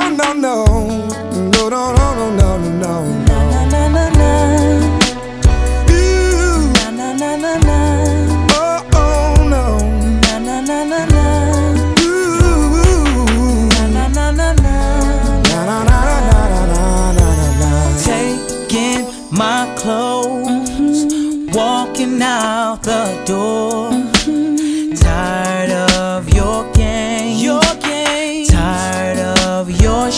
no, no, no, no, no, no, no, no, no. Na na na na. Ooh, Na na na na na. oh, oh, no. Na na na na na. Ooh, Na na na na. na, na, na, na, na, na, na, na. Taking my clothes, walking out the door. Tired of your game, tired of your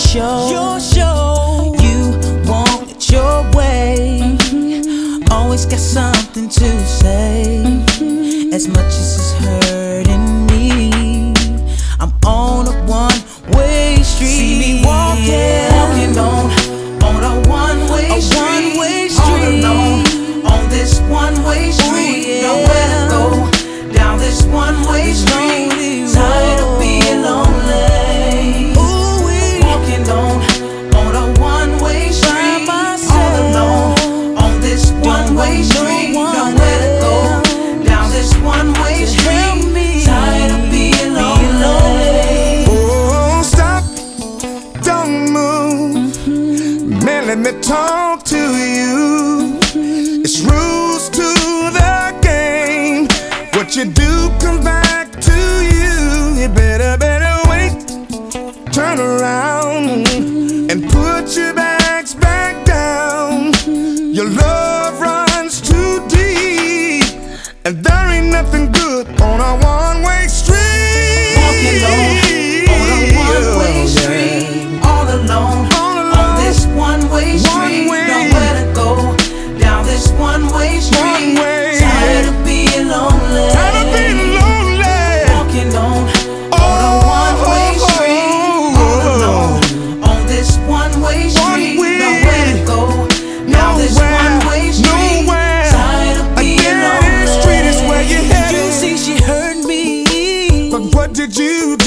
show. You want it your way, always got something to say. As much as it's hurting me, I'm on a one-way street. See me walking on a one-way street, all alone on this one-way street. Nowhere to go down this one-way street. Tired of being lonely. Walking on a one-way street, all alone on this one-way street. Nowhere to go down this one-way street. Tired of being lonely. Oh, stop, don't move. Man, let me talk to you. It's rules to the game. What you do come back to you. You better wait. Turn around and put your bags back down. Your love runs too deep, and there ain't nothing good on a one-way street. Walking on a one-way street, all alone on this one-way street. Nowhere to go down this one-way street. Tired of being lonely. Walking on a one-way street, all alone on this one-way street. Nowhere to go down this one-way street. Tired of being lonely. Street is where you headed. You see, she hurt me. But what did you